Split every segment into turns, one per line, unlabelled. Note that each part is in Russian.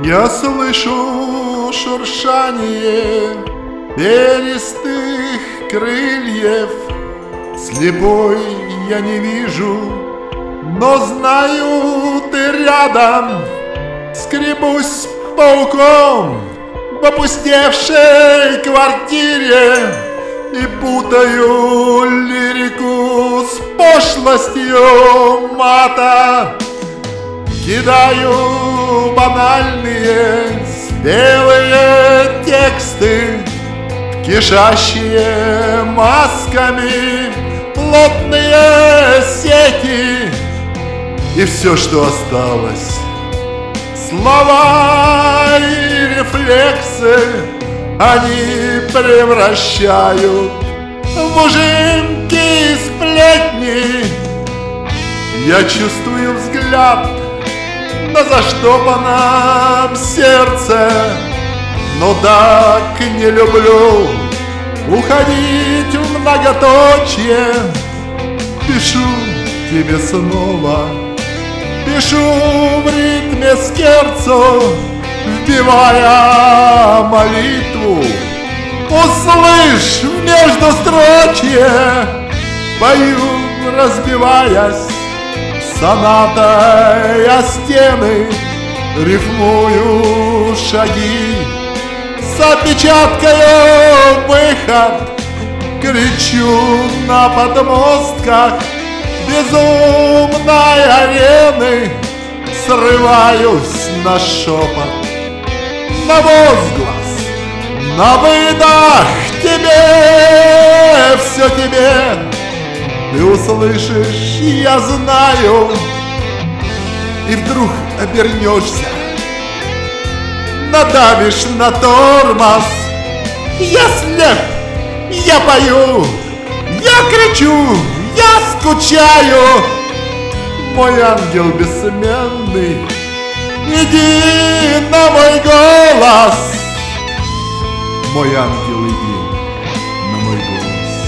Я слышу шуршание перистых крыльев. Слепой я не вижу, но знаю, ты рядом. Скребусь пауком в опустевшей квартире и путаю лирику с пошлостью мата. Кидаю банальные спелые тексты, кишащие масками плотные сети. И все, что осталось, слова и рефлексы, они превращают в ужимки и сплетни. Я чувствую взгляд на заштопанном сердце, но так не люблю уходить в многоточие. Пишу тебе снова, пишу в ритме скерцо, вбивая молитву. Услышь в междустрочье, пою, разбиваясь сонатой о стены, рифмую шаги с опечаткою выход, кричу на подмостках безумной арены, срываюсь на шепот, на возглас, на выдох тебе, все тебе. Ты услышишь, я знаю, и вдруг обернешься, надавишь на тормоз. Я слеп, я пою, я кричу, я скучаю. Мой ангел бессменный, иди на мой голос. Мой ангел, иди на мой голос.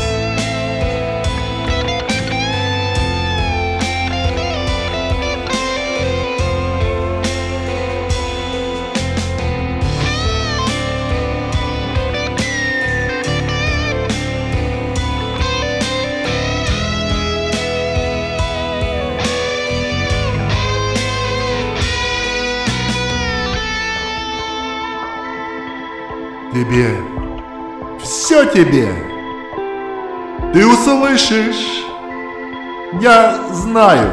Тебе, все тебе, ты услышишь, я знаю,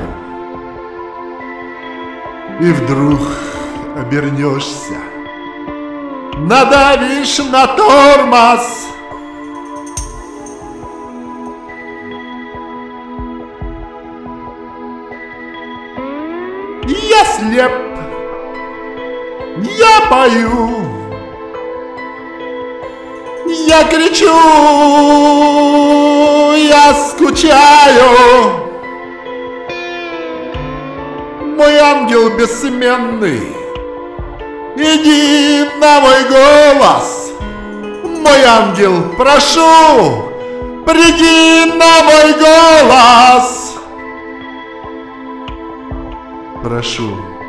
и вдруг обернешься, надавишь на тормоз. Я слеп, я пою, я кричу, я скучаю. Мой ангел бессменный, иди на мой голос. Мой ангел, прошу, приди на мой голос. Прошу.